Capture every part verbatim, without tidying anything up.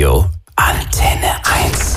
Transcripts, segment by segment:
Radio Antenne eins.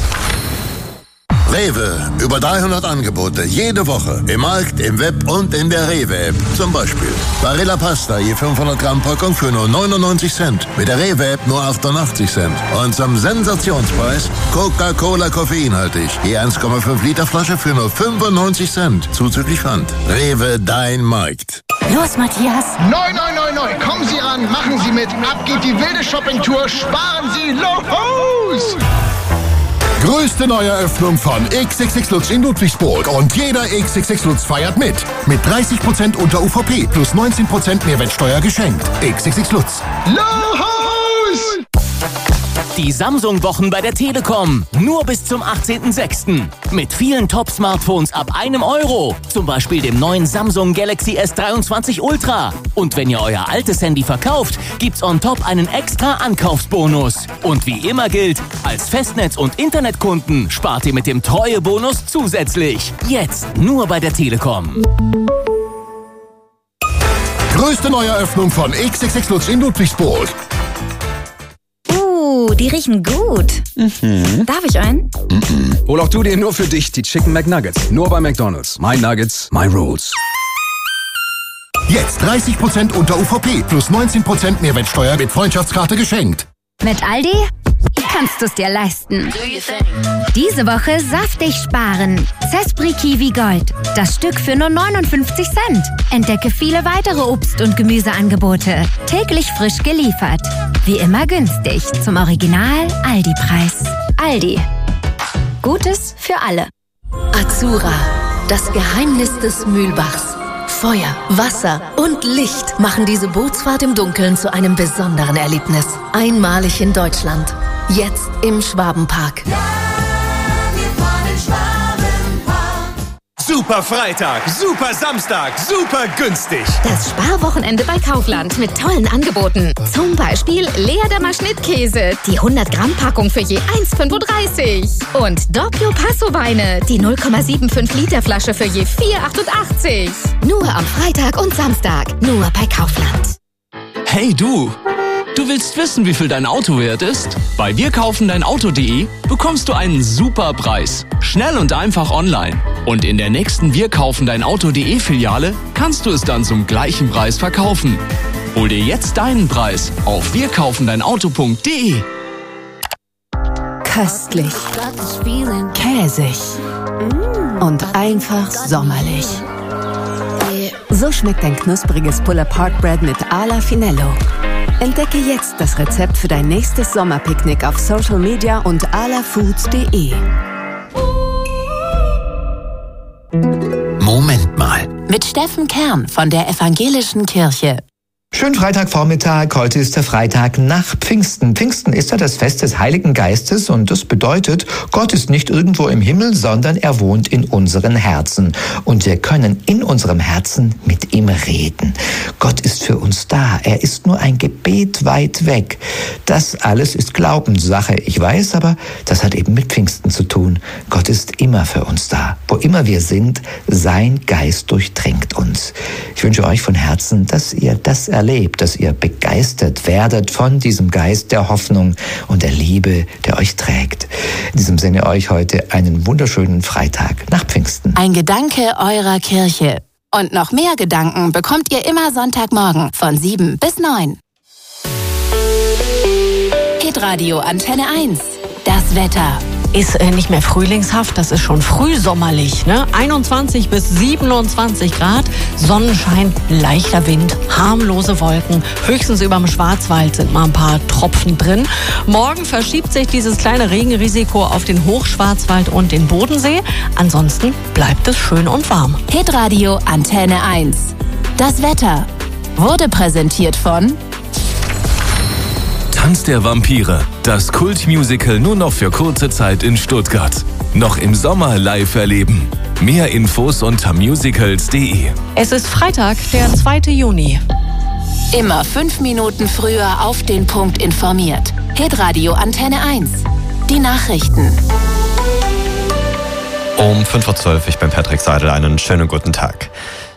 Rewe, über dreihundert Angebote, jede Woche. Im Markt, im Web und in der Rewe-App. Zum Beispiel Barilla Pasta, je fünfhundert Gramm Packung für nur neunundneunzig Cent. Mit der Rewe-App nur achtundachtzig Cent. Und zum Sensationspreis Coca-Cola koffeinhaltig. Je eins Komma fünf Liter Flasche für nur fünfundneunzig Cent. Zuzüglich Pfand. Rewe, dein Markt. Los, Matthias. Neu, neu, neu, neu. Kommen Sie ran, machen Sie mit. Ab geht die wilde Shoppingtour. Sparen Sie los! Größte Neueröffnung von X X X Lutz in Ludwigsburg und jeder X X X Lutz feiert mit. Mit dreißig Prozent unter U V P plus neunzehn Prozent Mehrwertsteuer geschenkt. X X X Lutz. Los! Die Samsung-Wochen bei der Telekom. Nur bis zum achtzehnten sechsten Mit vielen Top-Smartphones ab einem Euro. Zum Beispiel dem neuen Samsung Galaxy S dreiundzwanzig Ultra. Und wenn ihr euer altes Handy verkauft, gibt's on top einen extra Ankaufsbonus. Und wie immer gilt, als Festnetz- und Internetkunden spart ihr mit dem Treuebonus zusätzlich. Jetzt nur bei der Telekom. Größte Neueröffnung von X X X Lutz in Ludwigsburg. Die riechen gut. Mhm. Darf ich einen? Mhm. Hol auch du dir nur für dich die Chicken McNuggets. Nur bei McDonald's. My Nuggets, my rules. Jetzt dreißig Prozent unter U V P plus neunzehn Prozent Mehrwertsteuer mit Freundschaftskarte geschenkt. Mit Aldi kannst du es dir leisten. Diese Woche saftig sparen. Zespri Kiwi Gold. Das Stück für nur neunundfünfzig Cent. Entdecke viele weitere Obst- und Gemüseangebote. Täglich frisch geliefert. Wie immer günstig. Zum Original Aldi-Preis. Aldi. Gutes für alle. Azura. Das Geheimnis des Mühlbachs. Feuer, Wasser und Licht machen diese Bootsfahrt im Dunkeln zu einem besonderen Erlebnis. Einmalig in Deutschland. Jetzt im Schwabenpark. Ja, wir fahren in Schwabenpark. Super Freitag, super Samstag, super günstig. Das Sparwochenende bei Kaufland mit tollen Angeboten. Zum Beispiel Leerdammer Schnittkäse, die hundert Gramm Packung für je eins Komma fünfunddreißig. Und Doppio Passo Weine, die null Komma fünfundsiebzig Liter Flasche für je vier Komma achtundachtzig. Nur am Freitag und Samstag, nur bei Kaufland. Hey du! Du willst wissen, wie viel dein Auto wert ist? Bei wir kaufen dein Auto punkt de bekommst du einen super Preis. Schnell und einfach online. Und in der nächsten Wir kaufen dein Auto punkt de Filiale kannst du es dann zum gleichen Preis verkaufen. Hol dir jetzt deinen Preis auf wir kaufen dein Auto punkt de. Köstlich, käsig und einfach sommerlich. So schmeckt ein knuspriges Pull-Apart-Bread mit Ala Finello. Entdecke jetzt das Rezept für dein nächstes Sommerpicknick auf Social Media und alafoods punkt de. Moment mal. Mit Steffen Kern von der Evangelischen Kirche. Schönen Freitagvormittag, heute ist der Freitag nach Pfingsten. Pfingsten ist ja das Fest des Heiligen Geistes und das bedeutet, Gott ist nicht irgendwo im Himmel, sondern er wohnt in unseren Herzen. Und wir können in unserem Herzen mit ihm reden. Gott ist für uns da, er ist nur ein Gebet weit weg. Das alles ist Glaubenssache, ich weiß, aber das hat eben mit Pfingsten zu tun. Gott ist immer für uns da. Wo immer wir sind, sein Geist durchdringt uns. Ich wünsche euch von Herzen, dass ihr das erlebt. Erlebt, dass ihr begeistert werdet von diesem Geist der Hoffnung und der Liebe, der euch trägt. In diesem Sinne euch heute einen wunderschönen Freitag nach Pfingsten. Ein Gedanke eurer Kirche. Und noch mehr Gedanken bekommt ihr immer Sonntagmorgen von sieben bis neun. Hitradio Antenne eins. Das Wetter. Ist äh, nicht mehr frühlingshaft, das ist schon frühsommerlich, ne? einundzwanzig bis siebenundzwanzig Grad, Sonnenschein, leichter Wind, harmlose Wolken, höchstens überm Schwarzwald sind mal ein paar Tropfen drin. Morgen verschiebt sich dieses kleine Regenrisiko auf den Hochschwarzwald und den Bodensee. Ansonsten bleibt es schön und warm. Hitradio Antenne eins. Das Wetter wurde präsentiert von Tanz der Vampire, das Kultmusical nur noch für kurze Zeit in Stuttgart. Noch im Sommer live erleben. Mehr Infos unter musicals punkt de. Es ist Freitag, der zweite Juni. Immer fünf Minuten früher auf den Punkt informiert. Hitradio Antenne eins. Die Nachrichten. Um fünf Uhr zwölf, ich bin Patrick Seidel, einen schönen guten Tag.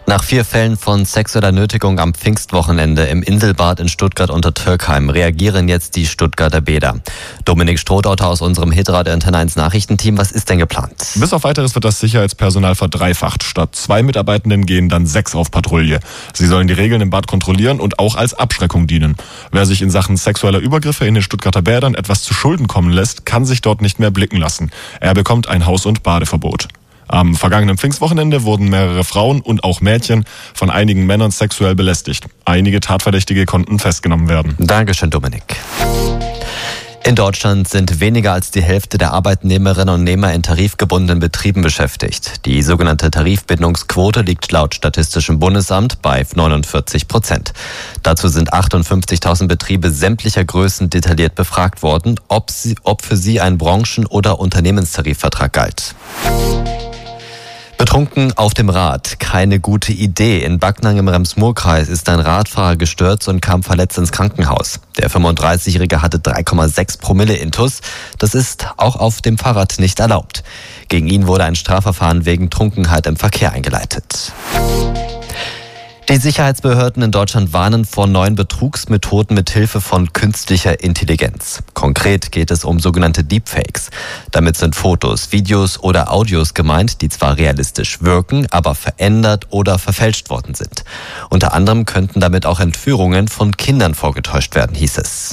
Nach vier Fällen von sexueller Nötigung am Pfingstwochenende im Inselbad in Stuttgart unter Türkheim reagieren jetzt die Stuttgarter Bäder. Dominik Strohdauter aus unserem Hitradio Antenne eins Nachrichtenteam, was ist denn geplant? Bis auf Weiteres wird das Sicherheitspersonal verdreifacht. Statt zwei Mitarbeitenden gehen dann sechs auf Patrouille. Sie sollen die Regeln im Bad kontrollieren und auch als Abschreckung dienen. Wer sich in Sachen sexueller Übergriffe in den Stuttgarter Bädern etwas zu Schulden kommen lässt, kann sich dort nicht mehr blicken lassen. Er bekommt ein Haus- und Badeverbot. Am vergangenen Pfingstwochenende wurden mehrere Frauen und auch Mädchen von einigen Männern sexuell belästigt. Einige Tatverdächtige konnten festgenommen werden. Dankeschön, Dominik. In Deutschland sind weniger als die Hälfte der Arbeitnehmerinnen und Nehmer in tarifgebundenen Betrieben beschäftigt. Die sogenannte Tarifbindungsquote liegt laut Statistischem Bundesamt bei neunundvierzig Prozent. Dazu sind achtundfünfzigtausend Betriebe sämtlicher Größen detailliert befragt worden, ob, sie, ob für sie ein Branchen- oder Unternehmenstarifvertrag galt. Betrunken auf dem Rad. Keine gute Idee. In Backnang im Rems-Murr-Kreis ist ein Radfahrer gestürzt und kam verletzt ins Krankenhaus. Der fünfunddreißigjährige hatte drei Komma sechs Promille Intus. Das ist auch auf dem Fahrrad nicht erlaubt. Gegen ihn wurde ein Strafverfahren wegen Trunkenheit im Verkehr eingeleitet. Die Sicherheitsbehörden in Deutschland warnen vor neuen Betrugsmethoden mit Hilfe von künstlicher Intelligenz. Konkret geht es um sogenannte Deepfakes. Damit sind Fotos, Videos oder Audios gemeint, die zwar realistisch wirken, aber verändert oder verfälscht worden sind. Unter anderem könnten damit auch Entführungen von Kindern vorgetäuscht werden, hieß es.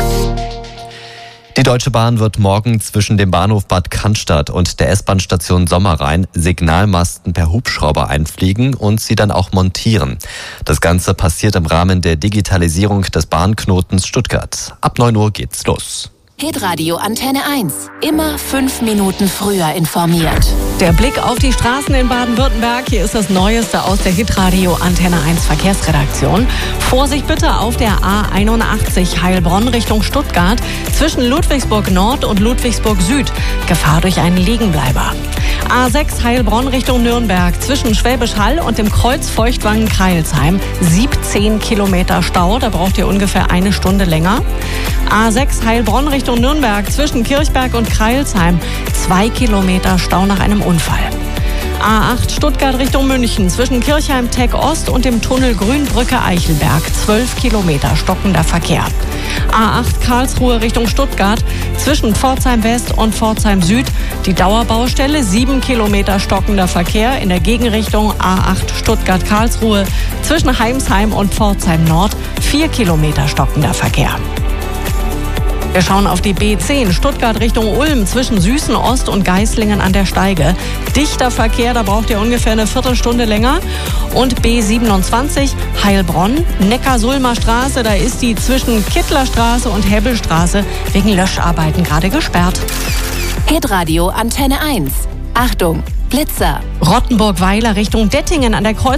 Die Deutsche Bahn wird morgen zwischen dem Bahnhof Bad Cannstatt und der S-Bahn-Station Sommerrhein Signalmasten per Hubschrauber einfliegen und sie dann auch montieren. Das Ganze passiert im Rahmen der Digitalisierung des Bahnknotens Stuttgart. Ab neun Uhr geht's los. Hitradio Antenne eins. Immer fünf Minuten früher informiert. Der Blick auf die Straßen in Baden-Württemberg. Hier ist das Neueste aus der Hitradio Antenne eins Verkehrsredaktion. Vorsicht bitte auf der A einundachtzig Heilbronn Richtung Stuttgart zwischen Ludwigsburg Nord und Ludwigsburg Süd. Gefahr durch einen Liegenbleiber. A sechs Heilbronn Richtung Nürnberg zwischen Schwäbisch Hall und dem Kreuz Feuchtwangen-Kreilsheim. siebzehn Kilometer Stau, da braucht ihr ungefähr eine Stunde länger. A sechs Heilbronn Richtung Nürnberg zwischen Kirchberg und Kreilsheim. Zwei Kilometer Stau nach einem Unfall. A acht Stuttgart Richtung München zwischen Kirchheim-Tech Ost und dem Tunnel Grünbrücke-Eichelberg. zwölf Kilometer stockender Verkehr. A acht Karlsruhe Richtung Stuttgart zwischen Pforzheim West und Pforzheim Süd. Die Dauerbaustelle, sieben Kilometer stockender Verkehr. In der Gegenrichtung A acht Stuttgart-Karlsruhe zwischen Heimsheim und Pforzheim Nord. vier Kilometer stockender Verkehr. Wir schauen auf die B zehn, Stuttgart Richtung Ulm, zwischen Süßen-Ost und Geislingen an der Steige. Dichter Verkehr, da braucht ihr ungefähr eine Viertelstunde länger. Und B siebenundzwanzig, Heilbronn, Neckar-Sulmer Straße, da ist die zwischen Kittlerstraße und Hebbelstraße wegen Löscharbeiten gerade gesperrt. Hitradio Antenne eins. Achtung, Blitzer. Rottenburg-Weiler Richtung Dettingen an der Kreuz